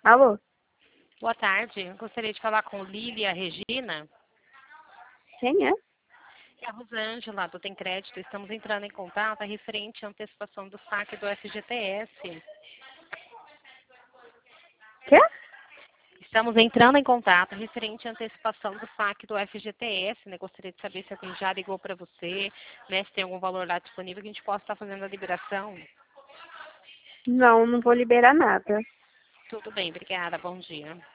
Alô? Boa tarde. Gostaria de falar com Lília Regina. Quem é? É a Rosângela, do Tem Crédito. Estamos entrando em contato referente à antecipação do saque do FGTS. Quê? Estamos entrando em contato referente à antecipação do saque do FGTS, né? Gostaria de saber se alguém já ligou para você, né? Se tem algum valor lá disponível que a gente possa estar fazendo a liberação. Não vou liberar nada. Tudo bem, obrigada. Bom dia.